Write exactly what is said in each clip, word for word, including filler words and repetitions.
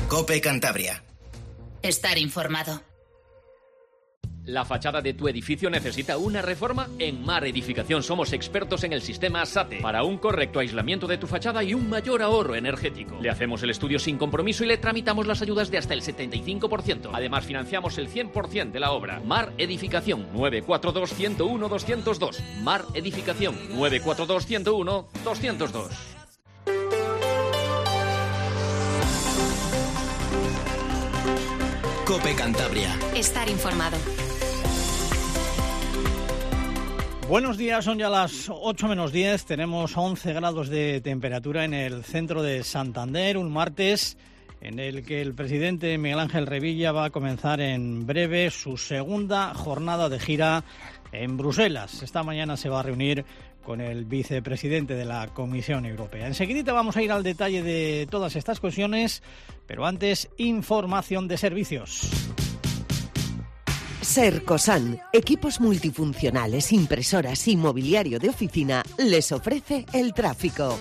COPE Cantabria. Estar informado. ¿La fachada de tu edificio necesita una reforma? En Mar Edificación somos expertos en el sistema SATE para un correcto aislamiento de tu fachada y un mayor ahorro energético. Le hacemos el estudio sin compromiso y le tramitamos las ayudas de hasta el setenta y cinco por ciento. Además, financiamos el cien por ciento de la obra. Mar Edificación, nueve cuatro dos, uno cero uno, dos cero dos. Mar Edificación, nueve cuatro dos, uno cero uno, dos cero dos. COPE Cantabria. Estar informado. Buenos días, son ya las ocho menos diez, tenemos once grados de temperatura en el centro de Santander, un martes en el que el presidente Miguel Ángel Revilla va a comenzar en breve su segunda jornada de gira en Bruselas. Esta mañana se va a reunir con el vicepresidente de la Comisión Europea. Enseguida vamos a ir al detalle de todas estas cuestiones, pero antes, información de servicios. Sercosan, equipos multifuncionales, impresoras y mobiliario de oficina, les ofrece el tráfico.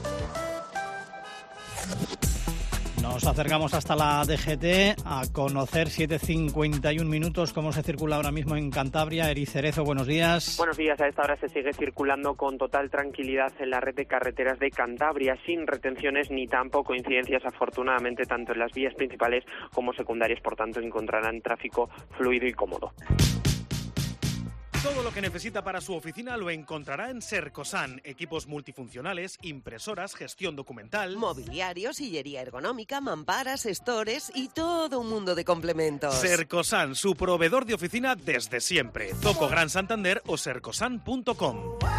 Nos acercamos hasta la D G T a conocer siete cincuenta y un minutos cómo se circula ahora mismo en Cantabria. Eri Cerezo, buenos días. Buenos días, a esta hora se sigue circulando con total tranquilidad en la red de carreteras de Cantabria, sin retenciones ni tampoco incidencias, afortunadamente, tanto en las vías principales como secundarias, por tanto encontrarán tráfico fluido y cómodo. Todo lo que necesita para su oficina lo encontrará en Sercosan. Equipos multifuncionales, impresoras, gestión documental, mobiliario, sillería ergonómica, mamparas, stores y todo un mundo de complementos. Sercosan, su proveedor de oficina desde siempre. Zoco Gran Santander o sercosan punto com.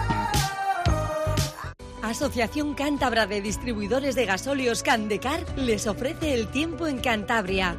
Asociación Cántabra de Distribuidores de Gasóleos Candecar les ofrece el tiempo en Cantabria.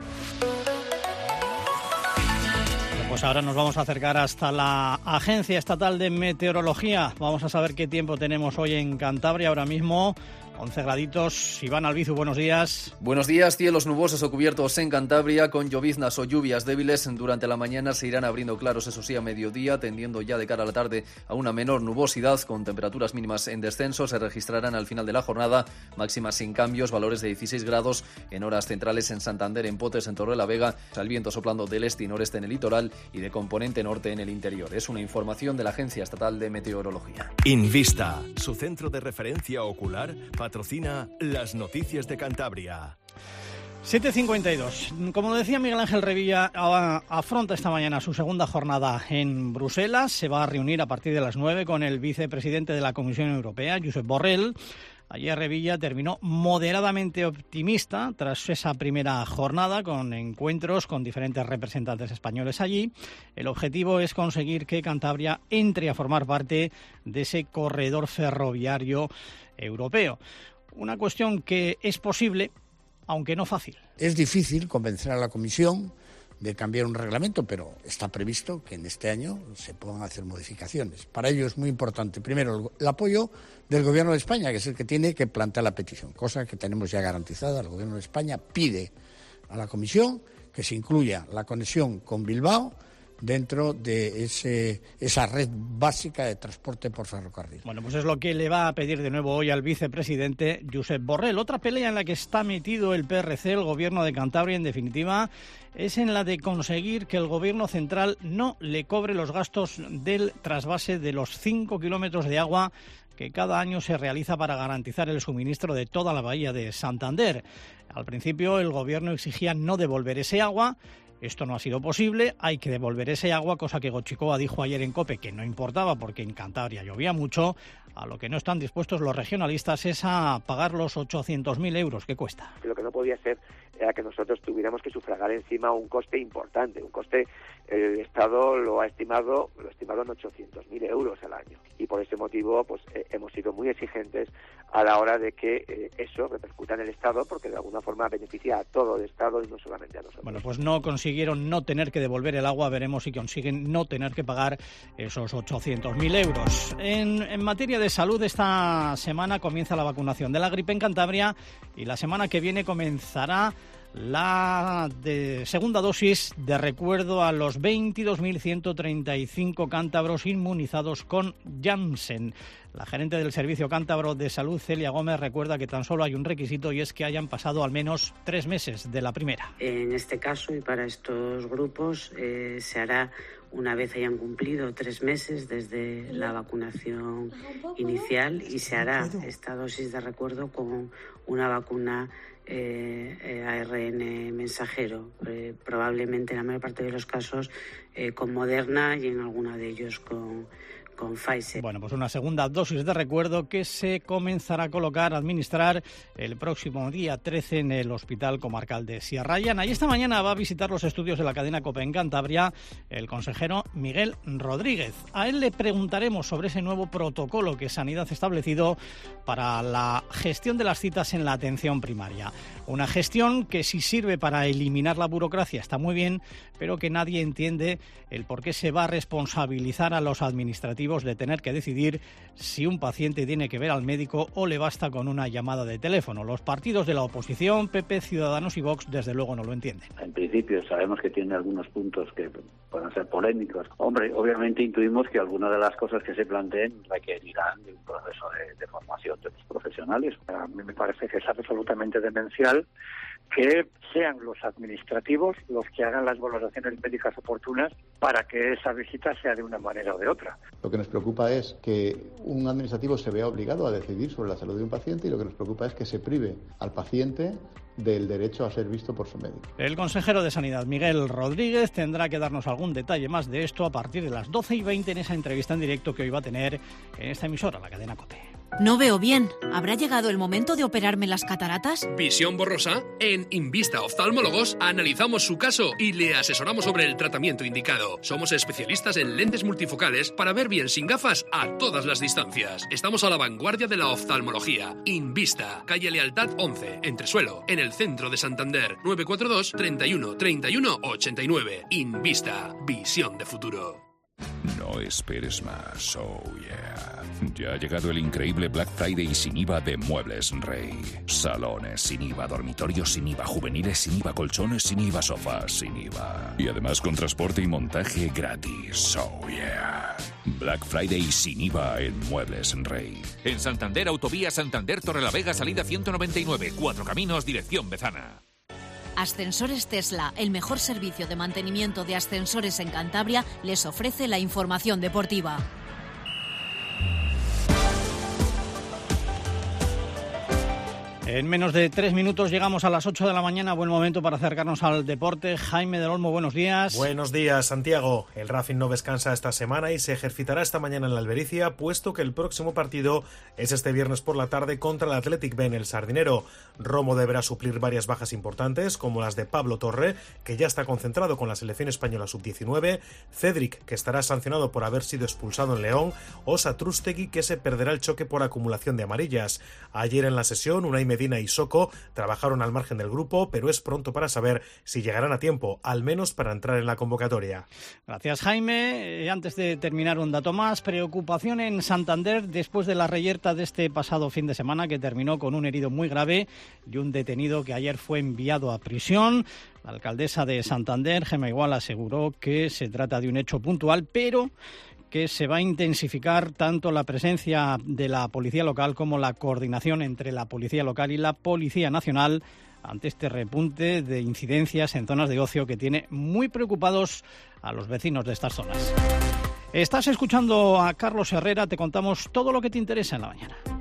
Pues ahora nos vamos a acercar hasta la Agencia Estatal de Meteorología. Vamos a saber qué tiempo tenemos hoy en Cantabria ahora mismo. once graditos. Iván Albizu, buenos días. Buenos días. Cielos nubosos o cubiertos en Cantabria con lloviznas o lluvias débiles. Durante la mañana se irán abriendo claros, eso sí, a mediodía, tendiendo ya de cara a la tarde a una menor nubosidad con temperaturas mínimas en descenso. Se registrarán al final de la jornada máximas sin cambios, valores de dieciséis grados en horas centrales en Santander, en Potes, en Torrelavega. El viento soplando del este y noreste en el litoral y de componente norte en el interior. Es una información de la Agencia Estatal de Meteorología. Invista, su centro de referencia ocular, patrocina las noticias de Cantabria. siete cincuenta y dos. Como decía Miguel Ángel Revilla, afronta esta mañana su segunda jornada en Bruselas. Se va a reunir a partir de las nueve con el vicepresidente de la Comisión Europea, Josep Borrell. Ayer Revilla terminó moderadamente optimista tras esa primera jornada con encuentros con diferentes representantes españoles allí. El objetivo es conseguir que Cantabria entre a formar parte de ese corredor ferroviario europeo. Una cuestión que es posible, aunque no fácil. Es difícil convencer a la Comisión de cambiar un reglamento, pero está previsto que en este año se puedan hacer modificaciones. Para ello es muy importante, primero, el, el apoyo del Gobierno de España, que es el que tiene que plantear la petición, cosa que tenemos ya garantizada. El Gobierno de España pide a la Comisión que se incluya la conexión con Bilbao dentro de ese, esa red básica de transporte por ferrocarril. Bueno, pues es lo que le va a pedir de nuevo hoy al vicepresidente Josep Borrell. Otra pelea en la que está metido el P R C, el Gobierno de Cantabria, en definitiva, es en la de conseguir que el Gobierno central no le cobre los gastos del trasvase de los cinco kilómetros de agua que cada año se realiza para garantizar el suministro de toda la bahía de Santander. Al principio el Gobierno exigía no devolver ese agua. Esto no ha sido posible, hay que devolver ese agua, cosa que Gochikoa dijo ayer en COPE que no importaba porque en Cantabria llovía mucho. A lo que no están dispuestos los regionalistas es a pagar los ochocientos mil euros que cuesta. Lo que no podía ser era que nosotros tuviéramos que sufragar encima un coste importante, un coste, el Estado lo ha estimado, lo ha estimado en ochocientos mil euros al año. Y por ese motivo pues eh, hemos sido muy exigentes a la hora de que eh, eso repercuta en el Estado, porque de alguna forma beneficia a todo el Estado y no solamente a nosotros. Bueno, pues no consiguieron no tener que devolver el agua, veremos si consiguen no tener que pagar esos ochocientos mil euros. En, en materia de salud, esta semana comienza la vacunación de la gripe en Cantabria y la semana que viene comenzará la de segunda dosis de recuerdo a los veintidós mil ciento treinta y cinco cántabros inmunizados con Janssen. La gerente del Servicio Cántabro de Salud, Celia Gómez, recuerda que tan solo hay un requisito y es que hayan pasado al menos tres meses de la primera. En este caso y para estos grupos eh, se hará una vez hayan cumplido tres meses desde la vacunación inicial y se hará esta dosis de recuerdo con una vacuna eh, eh, A R N mensajero, eh, probablemente en la mayor parte de los casos eh, con Moderna y en alguna de ellos con con Pfizer. Bueno, pues una segunda dosis de recuerdo que se comenzará a colocar, a administrar el próximo día trece en el Hospital Comarcal de Sierra Llana. Y esta mañana va a visitar los estudios de la cadena COPE en Cantabria el consejero Miguel Rodríguez. A él le preguntaremos sobre ese nuevo protocolo que Sanidad ha establecido para la gestión de las citas en la atención primaria. Una gestión que si sirve para eliminar la burocracia está muy bien, pero que nadie entiende el por qué se va a responsabilizar a los administrativos de tener que decidir si un paciente tiene que ver al médico o le basta con una llamada de teléfono. Los partidos de la oposición, P P, Ciudadanos y Vox, desde luego no lo entienden. En principio sabemos que tiene algunos puntos que pueden ser polémicos. Hombre, obviamente intuimos que algunas de las cosas que se planteen requerirán de un proceso de, de formación de los profesionales. A mí me parece que es absolutamente demencial que sean los administrativos los que hagan las valoraciones médicas oportunas para que esa visita sea de una manera o de otra. Lo que nos preocupa es que un administrativo se vea obligado a decidir sobre la salud de un paciente y lo que nos preocupa es que se prive al paciente del derecho a ser visto por su médico. El consejero de Sanidad, Miguel Rodríguez, tendrá que darnos algún detalle más de esto a partir de las doce y veinte en esa entrevista en directo que hoy va a tener en esta emisora, la cadena COPE. No veo bien. ¿Habrá llegado el momento de operarme las cataratas? ¿Visión borrosa? En Invista Oftalmólogos analizamos su caso y le asesoramos sobre el tratamiento indicado. Somos especialistas en lentes multifocales para ver bien sin gafas a todas las distancias. Estamos a la vanguardia de la oftalmología. Invista, calle Lealtad once, Entresuelo, en el centro de Santander. nueve cuatro dos, treinta y uno, treinta y uno, ochenta y nueve. Invista, visión de futuro. No esperes más, oh yeah. Ya ha llegado el increíble Black Friday sin I V A de Muebles Rey. Salones sin I V A, dormitorios sin I V A, juveniles sin I V A, colchones sin I V A, sofás sin I V A. Y además con transporte y montaje gratis, oh yeah. Black Friday sin I V A en Muebles Rey. En Santander, Autovía Santander Torrelavega, salida ciento noventa y nueve, Cuatro Caminos, dirección Bezana. Ascensores Tesla, el mejor servicio de mantenimiento de ascensores en Cantabria, les ofrece la información deportiva. En menos de tres minutos llegamos a las ocho de la mañana. Buen momento para acercarnos al deporte. Jaime del Olmo, buenos días. Buenos días, Santiago. El Racing no descansa esta semana y se ejercitará esta mañana en la Albericia, puesto que el próximo partido es este viernes por la tarde contra el Athletic B en el Sardinero. Romo deberá suplir varias bajas importantes, como las de Pablo Torre, que ya está concentrado con la selección española sub diecinueve, Cedric, que estará sancionado por haber sido expulsado en León, o Satrústegui, que se perderá el choque por acumulación de amarillas. Ayer en la sesión, Unai Medina y Soko trabajaron al margen del grupo, pero es pronto para saber si llegarán a tiempo, al menos para entrar en la convocatoria. Gracias, Jaime. Antes de terminar, un dato más. Preocupación en Santander después de la reyerta de este pasado fin de semana, que terminó con un herido muy grave y un detenido que ayer fue enviado a prisión. La alcaldesa de Santander, Gemma Igual, aseguró que se trata de un hecho puntual, pero que se va a intensificar tanto la presencia de la policía local como la coordinación entre la policía local y la Policía Nacional ante este repunte de incidencias en zonas de ocio que tiene muy preocupados a los vecinos de estas zonas. Estás escuchando a Carlos Herrera, te contamos todo lo que te interesa en la mañana.